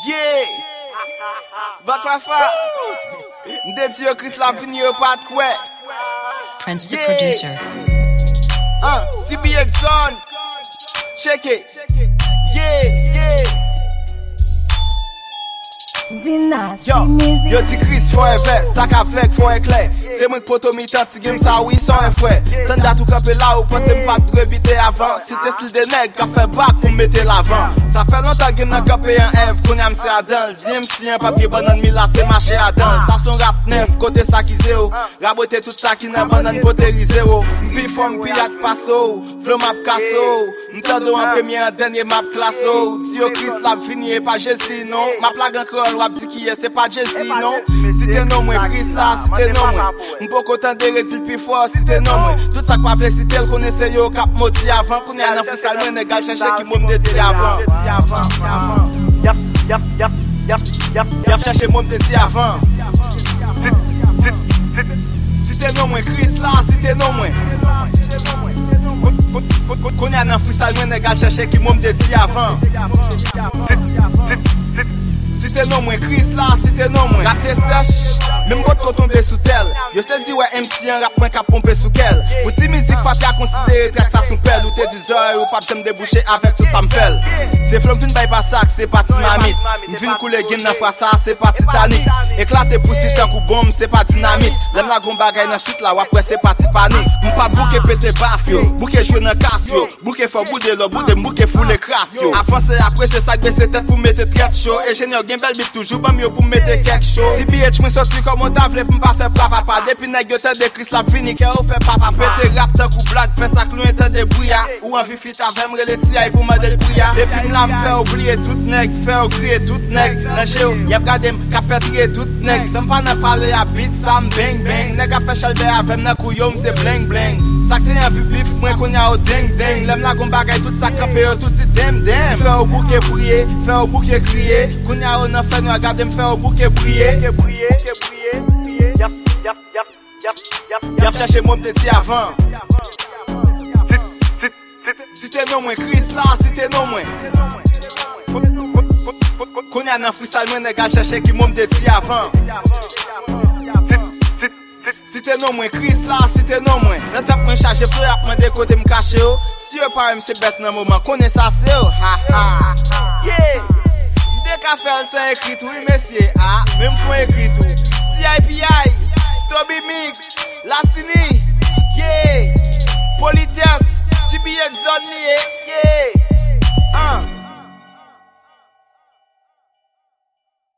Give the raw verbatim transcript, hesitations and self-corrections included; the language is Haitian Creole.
Yeah! Bakwafa! M'deti yo Chris la vini yo pat kwe. Prince the producer. Uh, C B X Zone. Check it. Yeah, yeah. Yo, yo ti Chris forever, sak avek fo ekler. Se mwen poto mi tant si game sa oui son e fwe. Tan dat ou kape la ou pense m'pat dwe bite avan. Si te stil de neg, ka fe bak pou mette l'avan. Sa fe lontan game nan kape yon ev, kon yam se adan. Ziem si yon papye banan mi la se mache adan. Sa son rap nef, kote sa ki zero. Rabote tout sa ki nan banan poterize o. Mpi fom pi ak paso, flow map kaso. Mtado an premye an denye map klaso. Si yo Chris lab fini e pa Jezi non. Map lag an krol wap di ki ye se pa Jezi non. Si te non mwen Chris la, si te non mwen. M'po kontan de redil pi fort si te non mwen. Tout sa kwa vle si tel konese yo kap moti avan. Koune an an frisal mwen egal chèche ki mou m'deti avan. Yap, yap, yap, yap, yap, yap chèche mou m'deti avan. Si te non mwen Chris la, si te non mwen. Koune an an frisal mwen egal chèche ki mou m'deti avan. Si te non mwen Chris la, si te non mwen. Rap te sèche, même quand on tombe sous tel. Yo sezi ouais M C un rap mwen ka pompe sou kel. Pou ti mizik fap ya konsidere trak sa son pel. Ou te di zoy ou pap jem debouche avec tout sa m'fel. Se flom vin bay pasak, se pa dinamite. M'vin koule gin nan frasa, se pa Titanic. Eklate pousi tan kou bombe, se pa dinamite. Lem la gon bagay nan suite la wapre se pa ti panik. M'pa bouke pete baf yo, bouke jwe nan kas yo. Bouke fò boude lo, boude m'bouke foule kras yo. Avanse apre se sak bese tet pou mette tret show. Engineer gen bel bit toujou bam yo pou mette kek show. C B H mwen sorti komon ta vle pou m'pa fe papa. Depi nèg yo te de Chris la vini ke ou fe papa. Pete rap tan kou blague, fe sak nou enten de brouya. Ou an vi fit avem rele ti ay pou m'ade l'brouya. Depi m'la m'fe oublier tout nèg, fe ou kriye tout nèg. Nan che ou, yep gade m, ka fe triye tout nèg. Sem pa nan pale a bit, sa m bang bang. Nèg a fe chalbe avem nan kou yo m'se bling bling. Sak te yon vi bif, mwen kon ya ou ding ding. Lem la gon bagay tout sa krape yo tout si dem dem. Fe ou bouke brouye, fe ou bouke kriye. Kon ya ou nan fe nou a gade m fe ou bouke brouye. Yap, yap, yap, yap, yap, yap chèche mou m'deti avan. Si te non mwen Chris la, si te non mwen. Konya nan freestyle mwen egal chèche ki mou m'deti avan. Si te non mwen Chris la, si te non mwen. Nan tap mwen chaje flow ap mwen de kote m'kache yo. Si yo pare m'se best nan mouman, kone sa se yo. Ha ha. Yeah. M'de ka fel se ekrit, oui mesye. Ha, men m'fon ekrit ou. C I P I, Stubby Mix, Lassini, yeah. Polythias, C B X Zone, yeah.